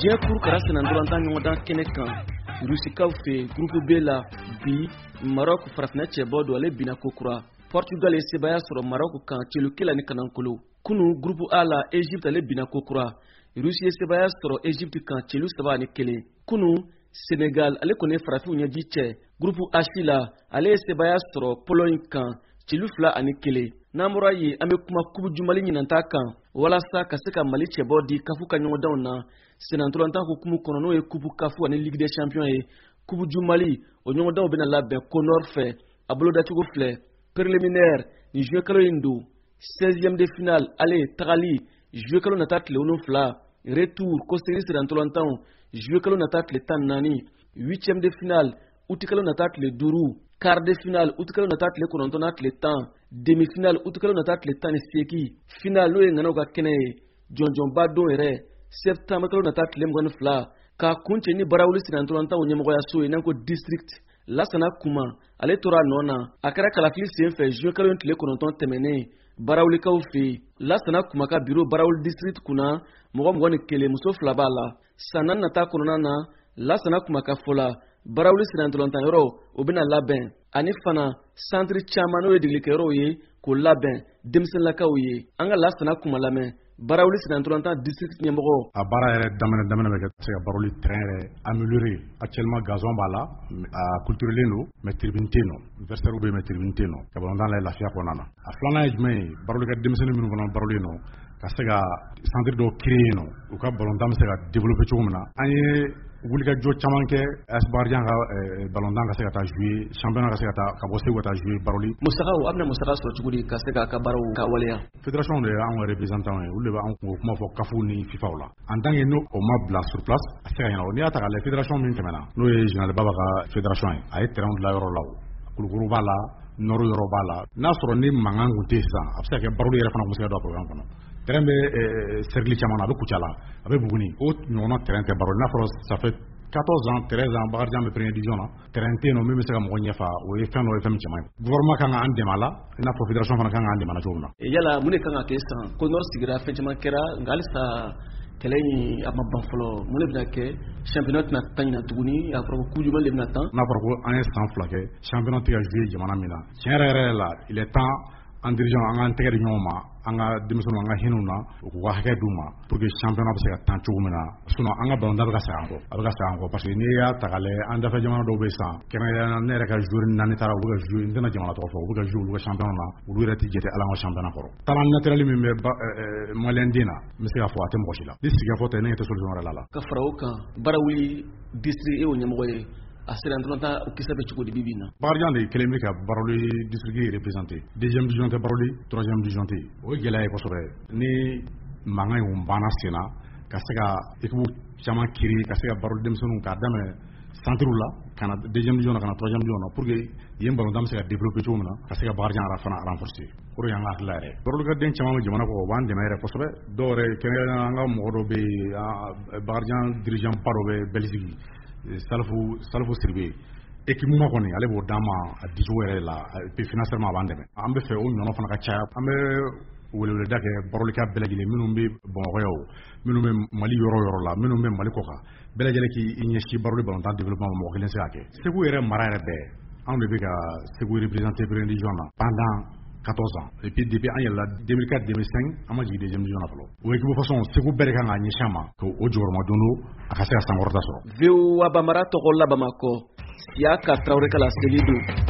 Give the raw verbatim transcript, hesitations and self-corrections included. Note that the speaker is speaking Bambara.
diɲɛ kuru kɛra senantolantan ɲɔgɔndan kɛnɛ kan rusikaw fɛ groupe B la bi Maroc farafinna cɛbɔ don ale bina kokura. Portugal ye sebaya sɔrɔ Maroc kan celu kelen ni kanankolo. Kunu groupe A la Egypte ale bina kokura. Russie ye sebaya sɔrɔ Egypte kan celu saba ni kelen. Kunu Senegal ale kɔni farafinw ɲɛji cɛ. Groupe H la ale ye sebaya sɔrɔ Pologne kan celu fila ani kelen. N'an bɔra ye an bɛ kuma kubu jumali ɲinanta kan walasa ka se ka Mali cɛbɔ di kafu ka ɲɔgɔndanw na senantolantan hukumu kɔnɔ n'o ye kubu kafu ani Ligue des Champions ye. Kubu jumali o ɲɔgɔndanw bɛna labɛn Côte fɛ a bolodacogo filɛ. Préliminaire ni joué kalo in don seizième de finale ale tagali joué kalo nata tile wolonwula retour ko seri senantolantanw joué kalo nata tile tan ni naani huitième de finale uti kalo nata tile duuru quart de finale uti kalo nata tile kɔnɔntɔn na tile tan demi finale uti kalo nata tile tan ni seegin finale n'o ye ŋanaw ka kɛnɛ ye jɔnjɔnba don yɛrɛ septembre kalo nata tile mugan ni fila k'a kun cɛ ni barawuli senantolantanw ɲɛmɔgɔyaso ye n'an ko district Lassana Kuma ale tora nɔ na a kɛra kalafili senfɛ joué kalo tile kɔnɔntɔn tɛmɛnen barawulikaw fɛ Lassana Kuma ka bureau barawuli district kunna mɔgɔ mugan ni kelen muso fila b'a la san naani nata kɔnɔna na Lassana Kuma ka fɔ la barawuli senantolantan yɔrɔ o bɛna labɛn ani fana centre caman n'o ye degelikɛyɔrɔw ye k'o labɛn denmisɛnninlakaw ye an ka Lassana Kuma lamɛn barawuli senantolantan district ɲɛmɔgɔ. A baara yɛrɛ daminɛ daminɛ bɛ kɛ se ka barawuli terrain yɛrɛ améliorer actuellement gazon b'a la a culturelen don mais tribune tɛ yen nɔ vestiaire bɛ yen mais tribune tɛ yen nɔ ka balontan lajɛ lafiya kɔnɔna na a filanan ye jumɛn ye barawuli ka denmisɛnnin minnu fana barawuli nɔ ka se ka centre dɔw créer yen nɔ u ka balontan bɛ se ka développer cogo min na an ye wulikajɔ caman kɛ Espoirien ka balontan ka se ka taa jouer championnat ka se ka taa ka bɔ Segu ka taa jouer barawuli. Musakaw a bɛna musaka sɔrɔ cogo di ka se k'a ka baaraw ka waleya. Fédération de y'anw représentant ye olu de b'an kun kuma fɔ kafu ni fifaw la en tant que n'o o ma bila sur place a se ka ɲɛnabɔ n'i y'a ta k'a lajɛ fédération min tɛmɛna n'o ye général Baba ka fédération ye a ye terrain dilan yɔrɔ la o Kulukoro b'a la Nord yɔrɔ b'a la n'a sɔrɔ ni mankan kun tɛ sisan a bɛ se ka kɛ barawuli yɛrɛ fana kun bɛ se ka don a programme kɔnɔ. Terrain bɛ cercle caman na a bɛ Kucala a bɛ Buguni o ɲɔgɔnna terrain tɛ barawuli n'a fɔra ça fait quatorze ans treize ans Bakarijan bɛ première division na terrain tɛ yen nɔ min bɛ se ka mɔgɔ ɲɛfa o ye fɛn dɔ ye fɛn min cɛman ye gouvernement kan ka an dɛmɛ a la i n'a fɔ fédération fana kan ka an dɛmɛ a la cogo min na. Yala mun de kan ka kɛ sisan ko Nord sigira fɛn caman kɛra nka halisa kɛlɛ in a ma ban fɔlɔ mun de bɛna kɛ championnat tɛna tan ɲina tuguni a fɔra ko coupe du monde de bɛna tan. N'a fɔra ko an ye san fila kɛ championnat tɛ ka jouer jamana min na tiɲɛ yɛrɛ yɛrɛ la il est temps en dirigeant an k'an tɛgɛ di ɲɔgɔn ma an ka denmisɛnninw an ka hinɛw na u k'u ka hakɛ d'u ma pour que championnat bɛ se ka tan cogo min na sinon an ka balontan bɛ ka segin an kɔ a bɛ ka segin an kɔ parce que n'i y'a ta k'a lajɛ an dafɛ jamana dɔw bɛ san kɛrɛnkɛrɛnnenya ne yɛrɛ ka joueur naani taara u bɛ ka jouer n tɛna jamana tɔgɔ fɔ u bɛ ka jouer olu ka championnat na olu yɛrɛ tɛ jate ala ka championnat kɔrɔ talent naturel min bɛ malien den na n bɛ se k'a fɔ a tɛ mɔgɔ si la ni sigikafɔ tɛ ne ɲɛ tɛ solution wɛrɛ la la. Ka fara o kan barawuli district e y'o ɲɛmɔgɔ ye a senantolantan o kisɛ bɛ cogo di bi bi in na. Bakarijan de kelen bɛ ka barawuli district représenté deuxième division tɛ barawuli troisième division tɛ o ye gɛlɛya ye kosɛbɛ ni mankan in banna sen na ka se ka équipe caman kiri ka se ka barawuli denmisɛnninw k'a daminɛ centre la ka na deuxième division na ka na troisième division na pour que yen balontan bɛ se ka développer cogo min na ka se ka Bakarijan yɛrɛ fana renforcer o de y'an ka hakilila yɛrɛ barawulikaden caman bɛ jamana kɔ o b'an dɛmɛ yɛrɛ kosɛbɛ dɔw yɛrɛ kɛrɛnkɛrɛnnenya an ka mɔgɔ dɔw bɛ yen Bakarijan dirigeant ba dɔ bɛ Belgique Salifu Salifu Siribe équipement kɔni ale b'o d'an ma a dicogo yɛrɛ la puis financièrement a b'an dɛmɛ an bɛ fɛ o ɲɔnɔ fana ka caya an bɛ weleweleda kɛ barawulika bɛɛ lajɛlen minnu bɛ Bamakɔ yan o minnu bɛ Mali yɔrɔ yɔrɔ la minnu bɛ Mali kɔ kan bɛɛ lajɛlen k'i ɲɛsin barawuli balontan développement ma mɔgɔ kelen se k'a kɛ Segu yɛrɛ mara yɛrɛ bɛɛ anw de bɛ ka Segu représenter première division na pendant quatorze ans et puis depuis an yɛlɛla deux mille quatre deux mille cinq an ma jigin deuxième division na fɔlɔ o équipe façon Segu bɛɛ de kan k'a ɲɛsin a ma k'o jɔyɔrɔma don a ka se ka sankɔrɔta sɔrɔ. V O A Bamara tɔgɔ la Bamakɔ Siaka Traoré ka laseli don